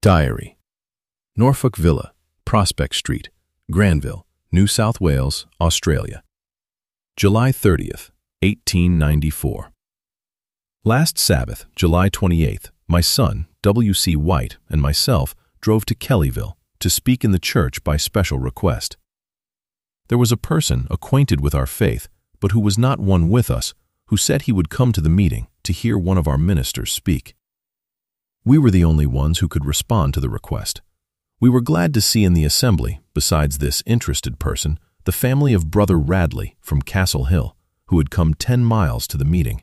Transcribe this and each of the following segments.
Diary. Norfolk Villa, Prospect Street, Granville, New South Wales, Australia. July 30th, 1894. Last Sabbath, July 28th, my son, W.C. White, and myself drove to Kellyville to speak in the church by special request. There was a person acquainted with our faith, but who was not one with us, who said he would come to the meeting to hear one of our ministers speak. We were the only ones who could respond to the request. We were glad to see in the assembly, besides this interested person, the family of Brother Radley from Castle Hill, who had come 10 miles to the meeting.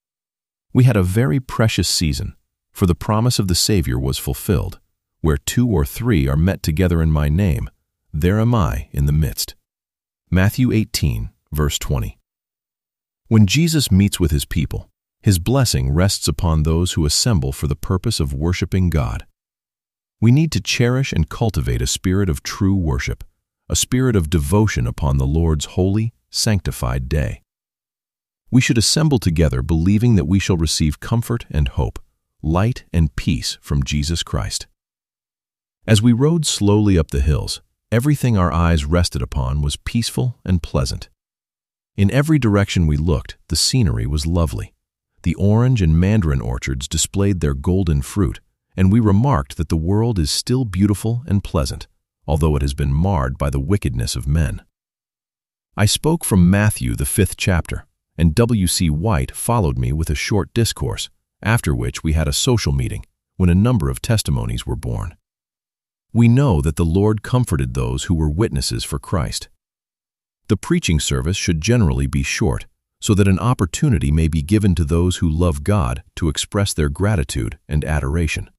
We had a very precious season, for the promise of the Savior was fulfilled. Where 2 or 3 are met together in my name, there am I in the midst. Matthew 18, verse 20. When Jesus meets with his people, his blessing rests upon those who assemble for the purpose of worshiping God. We need to cherish and cultivate a spirit of true worship, a spirit of devotion upon the Lord's holy, sanctified day. We should assemble together believing that we shall receive comfort and hope, light and peace from Jesus Christ. As we rode slowly up the hills, everything our eyes rested upon was peaceful and pleasant. In every direction we looked, the scenery was lovely. The orange and mandarin orchards displayed their golden fruit, and we remarked that the world is still beautiful and pleasant, although it has been marred by the wickedness of men. I spoke from Matthew, the 5th chapter, and W.C. White followed me with a short discourse, after which we had a social meeting, when a number of testimonies were born. We know that the Lord comforted those who were witnesses for Christ. The preaching service should generally be short, so that an opportunity may be given to those who love God to express their gratitude and adoration.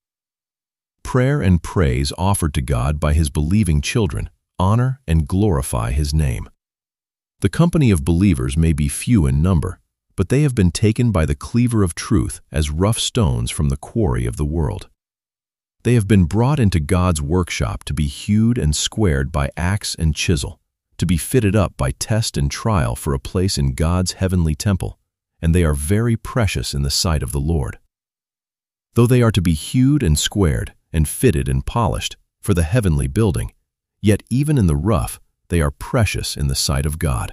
Prayer and praise offered to God by his believing children honor and glorify his name. The company of believers may be few in number, but they have been taken by the cleaver of truth as rough stones from the quarry of the world. They have been brought into God's workshop to be hewed and squared by axe and chisel, to be fitted up by test and trial for a place in God's heavenly temple, and they are very precious in the sight of the Lord. Though they are to be hewed and squared and fitted and polished for the heavenly building, yet even in the rough they are precious in the sight of God.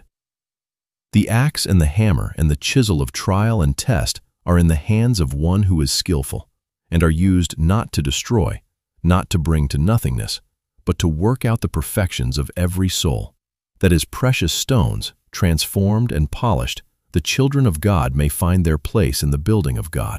The axe and the hammer and the chisel of trial and test are in the hands of one who is skillful, and are used not to destroy, not to bring to nothingness, but to work out the perfections of every soul, that as precious stones, transformed and polished, the children of God may find their place in the building of God.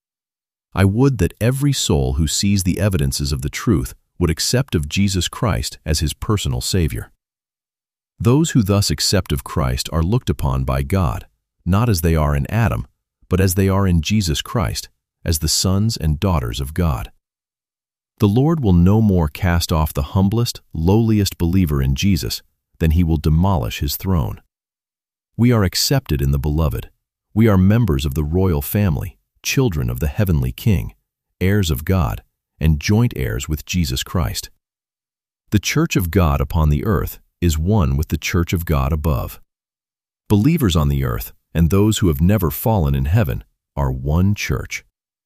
I would that every soul who sees the evidences of the truth would accept of Jesus Christ as his personal Savior. Those who thus accept of Christ are looked upon by God, not as they are in Adam, but as they are in Jesus Christ, as the sons and daughters of God. The Lord will no more cast off the humblest, lowliest believer in Jesus than he will demolish his throne. We are accepted in the Beloved. We are members of the royal family, children of the heavenly King, heirs of God, and joint heirs with Jesus Christ. The church of God upon the earth is one with the church of God above. Believers on the earth and those who have never fallen in heaven are one church.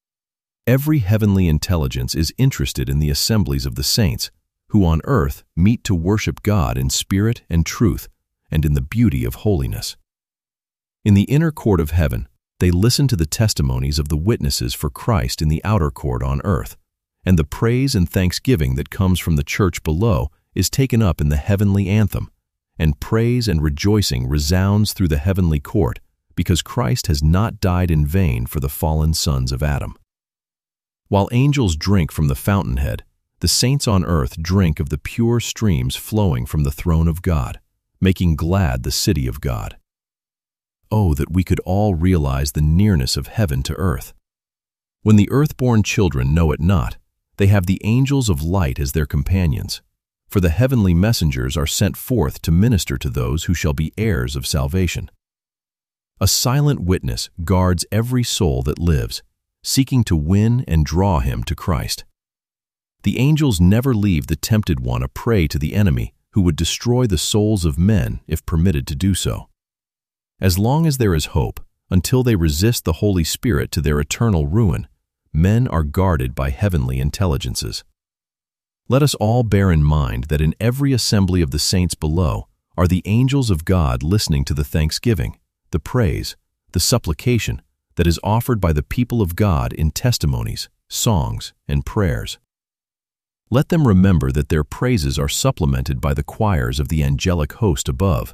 Every heavenly intelligence is interested in the assemblies of the saints, who on earth meet to worship God in spirit and truth and in the beauty of holiness. In the inner court of heaven, they listen to the testimonies of the witnesses for Christ in the outer court on earth, and the praise and thanksgiving that comes from the church below is taken up in the heavenly anthem, and praise and rejoicing resounds through the heavenly court, because Christ has not died in vain for the fallen sons of Adam. While angels drink from the fountainhead, the saints on earth drink of the pure streams flowing from the throne of God, making glad the city of God. Oh, that we could all realize the nearness of heaven to earth. When the earth-born children know it not, they have the angels of light as their companions, for the heavenly messengers are sent forth to minister to those who shall be heirs of salvation. A silent witness guards every soul that lives, seeking to win and draw him to Christ. The angels never leave the tempted one a prey to the enemy who would destroy the souls of men if permitted to do so. As long as there is hope, until they resist the Holy Spirit to their eternal ruin, men are guarded by heavenly intelligences. Let us all bear in mind that in every assembly of the saints below are the angels of God listening to the thanksgiving, the praise, the supplication that is offered by the people of God in testimonies, songs, and prayers. Let them remember that their praises are supplemented by the choirs of the angelic host above.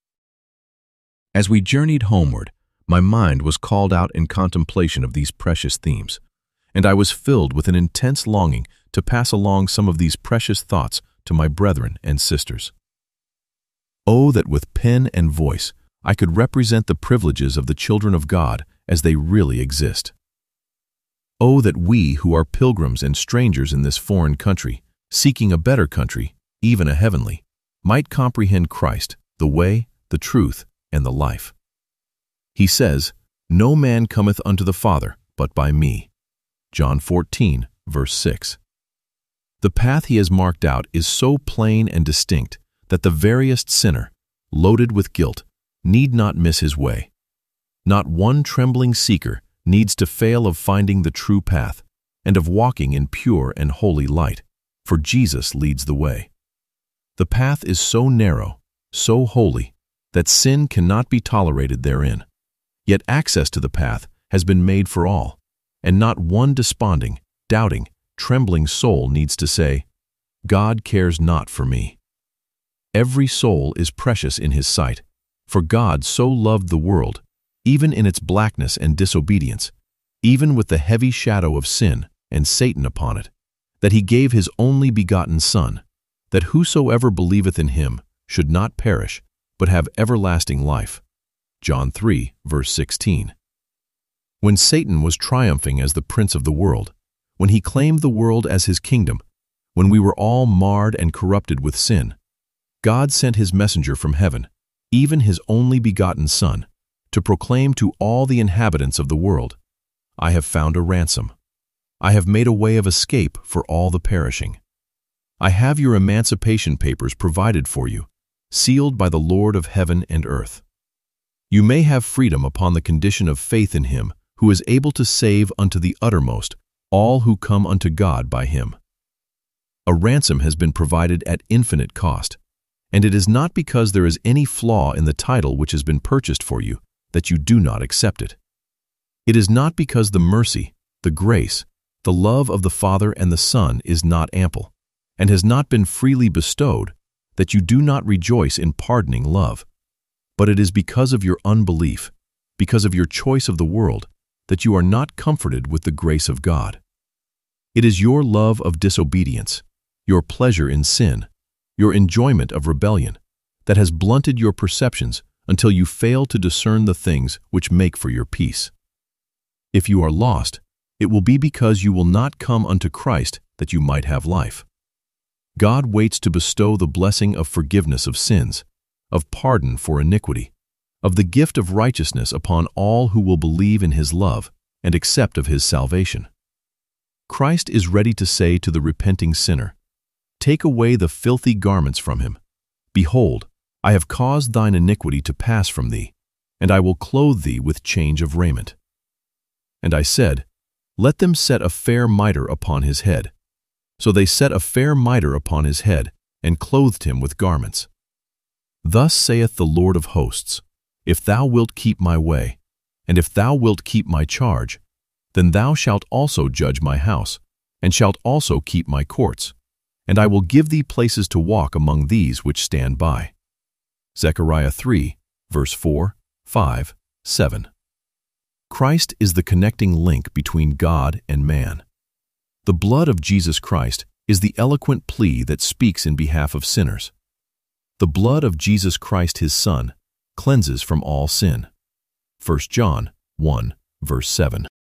As we journeyed homeward, my mind was called out in contemplation of these precious themes, and I was filled with an intense longing to pass along some of these precious thoughts to my brethren and sisters. Oh, that with pen and voice I could represent the privileges of the children of God as they really exist. Oh, that we who are pilgrims and strangers in this foreign country, seeking a better country, even a heavenly, might comprehend Christ, the way, the truth, and the life. He says, "No man cometh unto the Father but by me." John 14, verse 6. The path he has marked out is so plain and distinct that the veriest sinner, loaded with guilt, need not miss his way. Not one trembling seeker needs to fail of finding the true path and of walking in pure and holy light, for Jesus leads the way. The path is so narrow, so holy, that sin cannot be tolerated therein. Yet access to the path has been made for all, and not one desponding, doubting, trembling soul needs to say, "God cares not for me." Every soul is precious in his sight, for God so loved the world, even in its blackness and disobedience, even with the heavy shadow of sin and Satan upon it, that he gave his only begotten Son, that whosoever believeth in him should not perish, but have everlasting life. John 3, verse 16. When Satan was triumphing as the prince of the world, when he claimed the world as his kingdom, when we were all marred and corrupted with sin, God sent his messenger from heaven, even his only begotten Son, to proclaim to all the inhabitants of the world, "I have found a ransom. I have made a way of escape for all the perishing. I have your emancipation papers provided for you, sealed by the Lord of heaven and earth. You may have freedom upon the condition of faith in him who is able to save unto the uttermost all who come unto God by him." A ransom has been provided at infinite cost, and it is not because there is any flaw in the title which has been purchased for you that you do not accept it. It is not because the mercy, the grace, the love of the Father and the Son is not ample, and has not been freely bestowed, that you do not rejoice in pardoning love. But it is because of your unbelief, because of your choice of the world, that you are not comforted with the grace of God. It is your love of disobedience, your pleasure in sin, your enjoyment of rebellion, that has blunted your perceptions until you fail to discern the things which make for your peace. If you are lost, it will be because you will not come unto Christ that you might have life. God waits to bestow the blessing of forgiveness of sins, of pardon for iniquity, of the gift of righteousness upon all who will believe in his love and accept of his salvation. Christ is ready to say to the repenting sinner, "Take away the filthy garments from him. Behold, I have caused thine iniquity to pass from thee, and I will clothe thee with change of raiment." And I said, "Let them set a fair mitre upon his head." So they set a fair mitre upon his head, and clothed him with garments. Thus saith the Lord of hosts, "If thou wilt keep my way, and if thou wilt keep my charge, then thou shalt also judge my house, and shalt also keep my courts, and I will give thee places to walk among these which stand by." Zechariah 3, verse 4, 5, 7. Christ is the connecting link between God and man. The blood of Jesus Christ is the eloquent plea that speaks in behalf of sinners. The blood of Jesus Christ his Son cleanses from all sin. 1 John 1, verse 7.